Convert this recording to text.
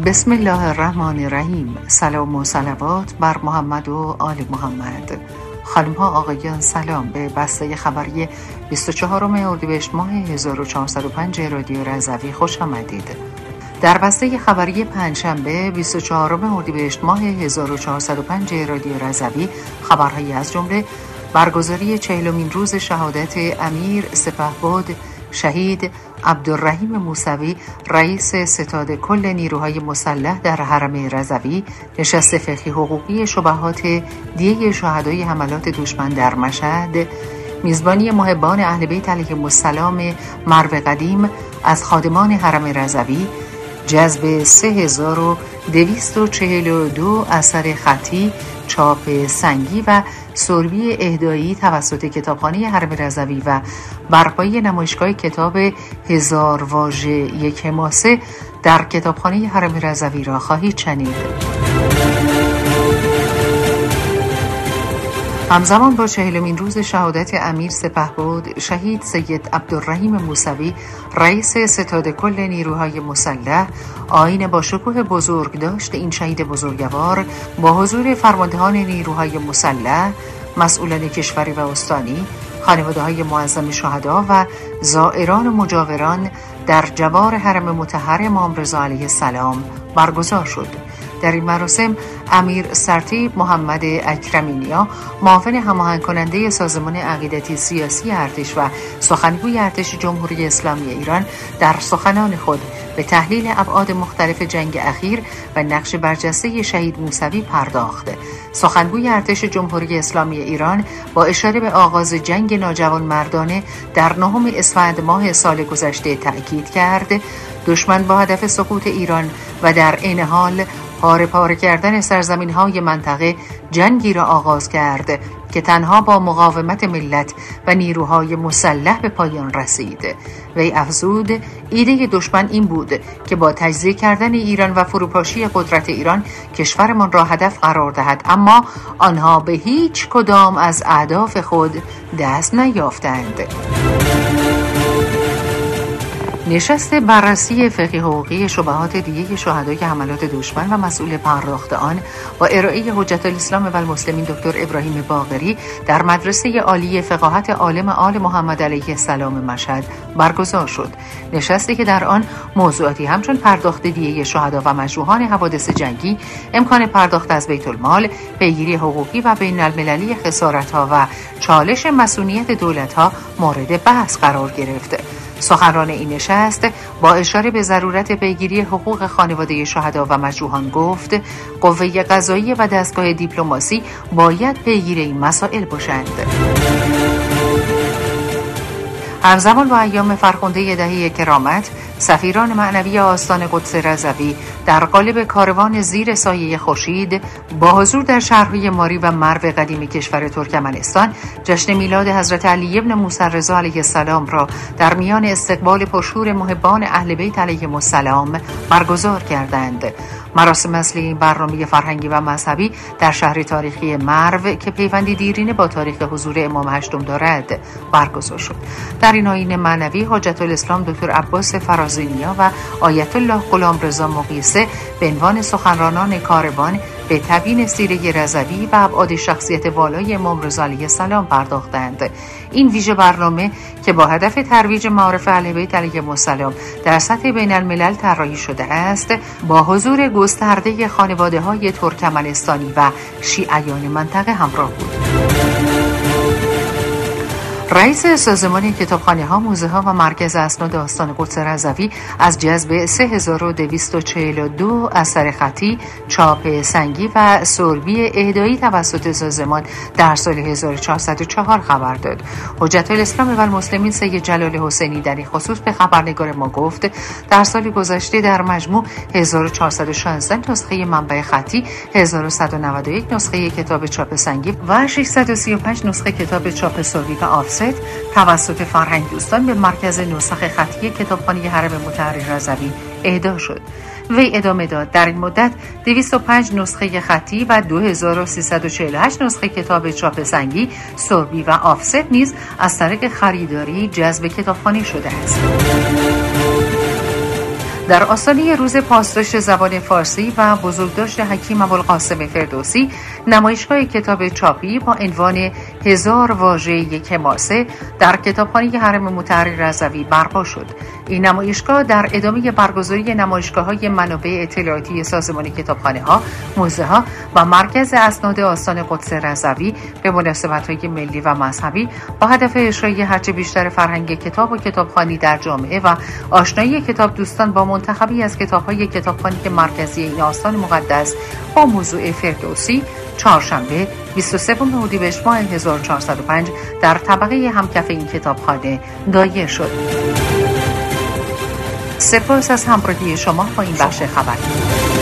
بسم الله الرحمن الرحیم. سلام و صلوات بر محمد و آل محمد. خانم ها آقایان سلام. به بسته خبری 24 اردیبهشت ماه 1405 رادیو رضوی خوش آمدید. در بسته خبری پنجشنبه 24 اردیبهشت ماه 1405 رادیو رضوی خبرهایی از جمله برگزاری 40مین روز شهادت امیر سپهبد شهید عبدالرحیم موسوی رئیس ستاد کل نیروهای مسلح در حرم رضوی، نشست فقهی حقوقی شبهات دیه شهدای حملات دشمن در مشهد، میزبانی محبان اهل بیت علیهم السلام مرو قدیم از خادمان حرم رضوی، جذب 3242 اثر خطی چاپ سنگی و سربی اهدایی توسط کتابخانه حرم رضوی و برپایی نمایشگاه کتاب 1000 واژه یک حماسه در کتابخانه حرم رضوی را خواهید شنید. همزمان با 40مین روز شهادت امیر سپهبد شهید سید عبدالرحیم موسوی رئیس ستاد کل نیروهای مسلح، آیین با شکوه بزرگ داشت این شهید بزرگوار با حضور فرماندهان نیروهای مسلح، مسئولان کشوری و استانی، خانواده‌های معظم شهدا و زائران و مجاوران در جوار حرم مطهر امام رضا علیه السلام برگزار شد. در این مراسم امیر سرتیپ محمد اکرمینیا، معاون هماهنگ کننده سازمان عقیدتی سیاسی ارتش و سخنگوی ارتش جمهوری اسلامی ایران، در سخنان خود به تحلیل ابعاد مختلف جنگ اخیر و نقش برجسته شهید موسوی پرداخت. سخنگوی ارتش جمهوری اسلامی ایران با اشاره به آغاز جنگ ناجوانمردانه در 9 اسفند ماه سال گذشته تأکید کرد دشمن با هدف سقوط ایران و در عین حال پاره پاره کردن سرزمین‌های منطقه جنگی را آغاز کرد که تنها با مقاومت ملت و نیروهای مسلح به پایان رسید. وی افزود ایده دشمن این بود که با تجزیه کردن ایران و فروپاشی قدرت ایران کشورمان را هدف قرار دهد، اما آنها به هیچ کدام از اهداف خود دست نیافتند. نشست بررسی فقهی حقوقی شبهات دیه شهدای حملات دشمن و مسئول پرداخت آن با ارائه حجت الاسلام و المسلمین دکتر ابراهیم باقری در مدرسه عالی فقاهت عالم آل محمد علیه السلام مشهد برگزار شد. نشستی که در آن موضوعاتی همچون پرداخت دیه شهدا و مجروحان حوادث جنگی، امکان پرداخت از بیت المال، پیگیری حقوقی و بین المللی خسارت‌ها و چالش مسئولیت دولت‌ها مورد بحث قرار گرفت. سخنران این نشست با اشاره به ضرورت پیگیری حقوق خانواده شهدا و مجروحان گفت قوه قضاییه و دستگاه دیپلماسی باید پیگیر این مسائل باشند. همزمان با ایام فرخنده دهه کرامت، سفیران معنوی آستان قدس رضوی در قالب کاروان زیر سایه خورشید با حضور در شهرهای ماری و مرو قدیم کشور ترکمنستان جشن میلاد حضرت علی ابن موسی رضا علیه السلام را در میان استقبال پرشور محبان اهل بیت علیهم السلام برگزار کردند. مراسم اصلی این برنامه فرهنگی و مذهبی در شهر تاریخی مرو که پیوندی دیرینه با تاریخ حضور امام هشتم دارد برگزار شد. در این آیین معنوی حجت الاسلام دکتر عباس فرازینیا و آیت الله غلامرضا مقیسه به عنوان سخنرانان کاروان به تبیین سیره رضوی و ابعاد شخصیت والای امام رضا علیه السلام پرداختند. این ویژه برنامه که با هدف ترویج معارف اهل بیت علیهم السلام در سطح بین الملل طراحی شده است، با حضور گسترده خانواده‌های ترکمنستانی و شیعیان منطقه همراه بود. رئیس سازمان کتابخانه‌ها، موزه‌ها و مرکز اسناد آستان قدس رضوی از جذب 3242 اثر خطی چاپ سنگی و سربی اهدایی توسط سازمان در سال 1404 خبر داد. حجت الاسلام و المسلمین سید جلال حسینی در این خصوص به خبرنگار ما گفت در سال گذشته در مجموع 1416 نسخه منبع خطی، 1191 نسخه کتاب چاپ سنگی و 635 نسخه کتاب چاپ سربی و آفست توسط فرهنگ دوستان به مرکز نسخ خطی کتابخانه حرم مطهر رضوی اهدا شد. وی ادامه داد در این مدت 205 نسخه خطی و 2348 نسخه کتاب چاپ سنگی، سربی و آفست نیز از طریق خریداری جذب کتابخانه شده است. در آستانه روز پاسداشت زبان فارسی و بزرگداشت حکیم ابوالقاسم فردوسی، نمایشگاه کتاب چاپی با عنوان 1000 واژه یک حماسه در کتابخانه حرم مطهر رضوی برپا شد. این نمایشگاه در ادامه برگزاری نمایشگاه‌های منابع اطلاعاتی سازمان کتابخانه‌ها، موزه‌ها و مرکز اسناد آستان قدس رضوی به مناسبت‌های ملی و مذهبی با هدف اشاعه هرچه بیشتر فرهنگ کتاب و کتابخوانی در جامعه و آشنایی کتاب دوستان با منتخبی از کتاب‌های کتابخوانی مرکزی این آستان مقدس با موضوع فردوسی، چهارشنبه 23 اردیبهشت ماه 1405 در طبقه همکف این کتابخانه دایر شد. سپاس از همراهی شما با این بخش خبری.